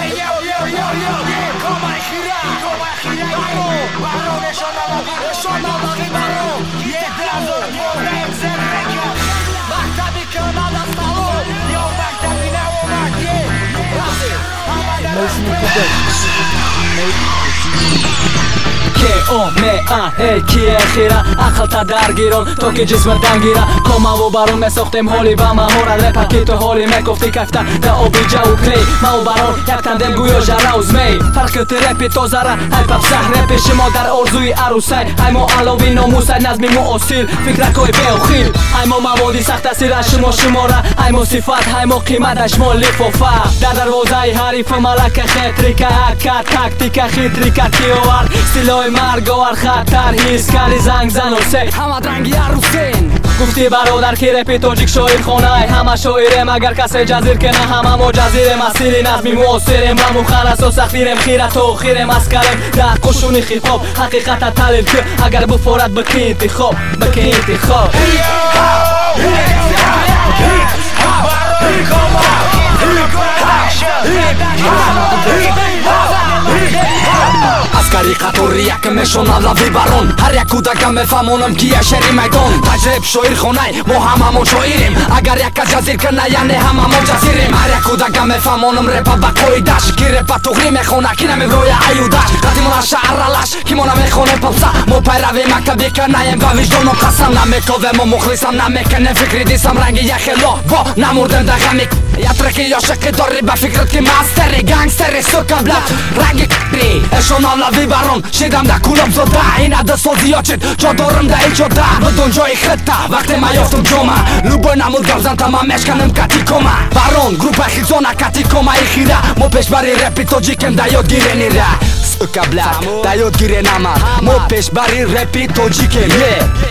Emotional Productions. کیه خیره اخلتا درگیرون تو که جسم دنگیره کما و برون مساختیم حالی و مهارت رپا که تو حالی مکفتی کفته ده آبی جو کلی ما و برون یک تندم گویا جراوز می فرقیت رپی تو زره های پفسه رپی شما در ارزوی عروسی های ما علاوی ناموسی نظمی مو اصیل فکرکای بیوخیل های ما موادی سخت سیره شماره های ما صفت های ما قیمتش ما لفافه در دروازه حریف ملک خطری که هکر تکتیک خطری که کیوار سیلای مرگوار خطر هیس کلی زنگ زن و سی همه رنگی عروسین گفتی برادر که رپی تاجیک شاعر خانه همه شاعرم اگر کسی جزیر که نه همه ما جزیر مسیری نظمی موسیرم و مخلص و سختیرم خیرت و خیرم از کرم در قشون خطاب حقیقت تلیل که اگر بفارد بکی انتخاب عسکری قطوری یک میشونم لوی برون هر یک کودکم میفهمونم کیه شهری میدان تجرب شاعر خونه ما هممون شاعریم اگر یک از جزیر کنه یعنی هممون جزیریم هر یک کودکم میفهمونم رپا بقای دشت کی رپا تغری میخونه کی نمیبروی عیودش قدیمون شعرالش کی ما نمیخونه پپسا ما پیروی مکتبی کنیم و وجدان و قسم نمیکویم و مخلصم نمیکنه فکری دیسم رنگی یخلا با نموردم دغمی یا ترکی یا شقی داری با فکرت که مستری گنگستری سکبلت رنگی کری اشون لوی برون شیدم ده کولم زده این عده سازی ها چید جا دارم ده ای جا ده بدون جای خطه وقتی ما یافتم جامعه لوبای نمود گرزن تمامش کنم کتی کمه برون گروپ خیزانه کتی کمه ای خیره ما پیش بری رپی تاجیکم ده یاد گیره نیره سکبلت ده یاد گیره نمه ما پیش بری رپی تاجیکم